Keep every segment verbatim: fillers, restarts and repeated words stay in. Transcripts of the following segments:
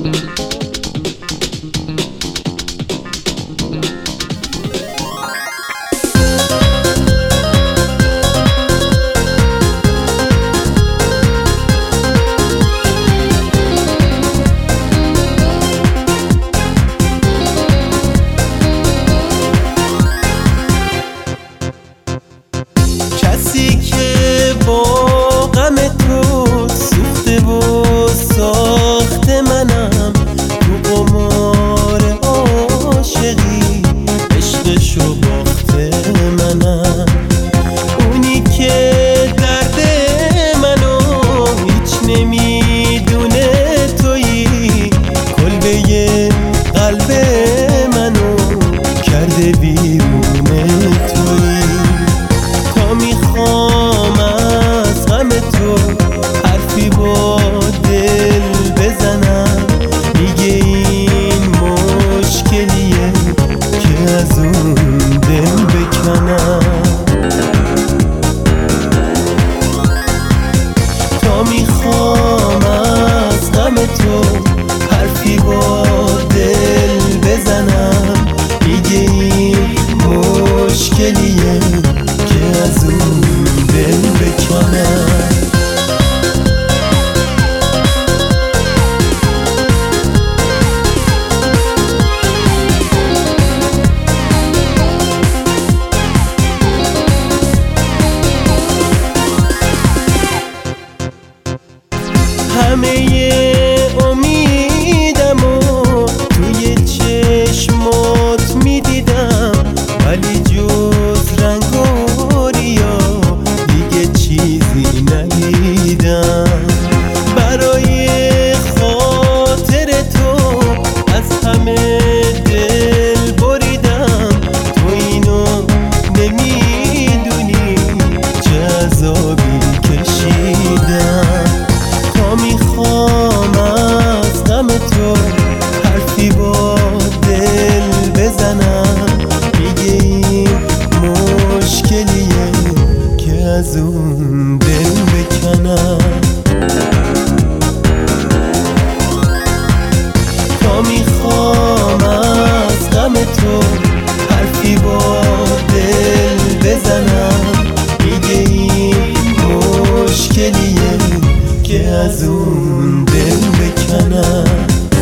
کسی که با غم تو سوخته و ساخته منم، تو قمار عاشقی عشقشو باخته منم. اونی که درد منو هیچ نمیدونه تویی، کلبه قلب منو کرده بیرونه تویی. تا میخوام از غم تو حرفی با دل بزنم، میگه این مشکلیه که از اون دل بکنم. تا میخوام از غم تو حرفی با دل بزنم، میگه این مشکلیه که از اون دل بکنم. همه امیدمو توی چشمات میدیدم، ولی جز رنگ و ریا دیگه چیزی ندیدم. برای خاطر تو از همه دل بریدم، تو اینو نمیدونی چه عذابی کشیدم. تا میخوام از غم تو حرفی با دل بزنم، میگه این مشکلیه که از اون دل بکنم. تا میخوام از غم تو حرفی با دل بزنم، میگه این مشکلیه که از اون دل بکنم.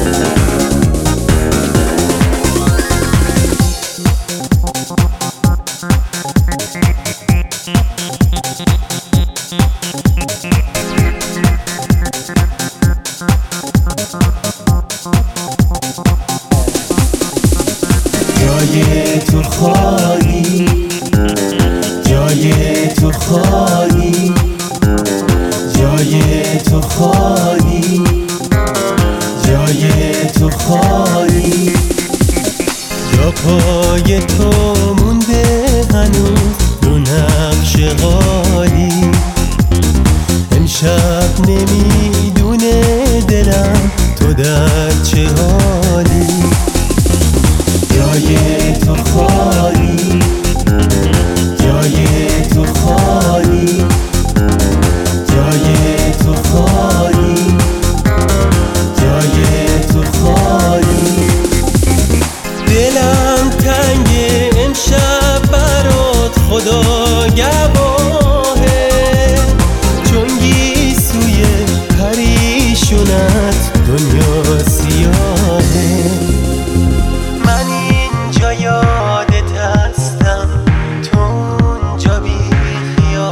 جای تو خالی، جای تو خالی، جای تو خالی، جای تو خالی. جا پای تو مونده هنوز دو نقش قالی. امشب نمیدونه دلم تو در چه حالی. جای تو خالی، جای تو خالی، جای تو خالی، جای تو خالی. دلم تنگ امشب برات خدا گواهه، چون گیسوی پریشونت دنیا سیاهه. من اینجا یادت هستم، تو اونجا بی خیال.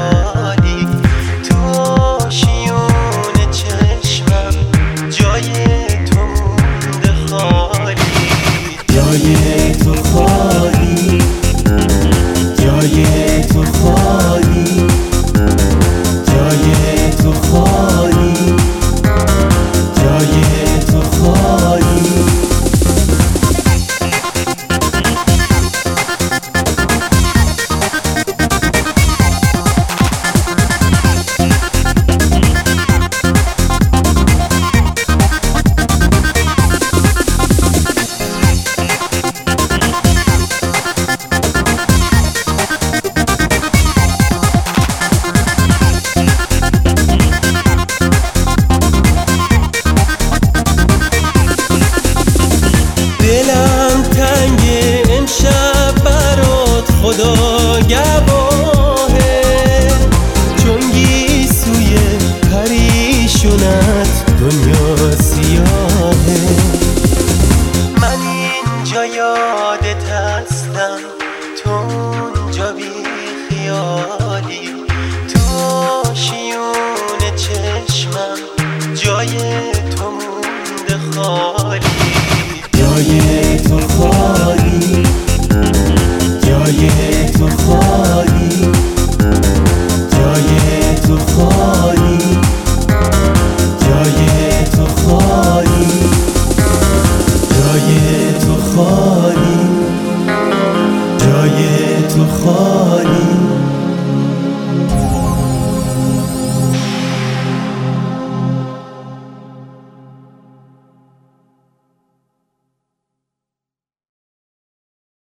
دنیا سیاهه. من اینجا یادت هستم، تو اونجا بی خیالی، تو آشیون چشمم جای تو مونده خالی. جای تو خالی، جای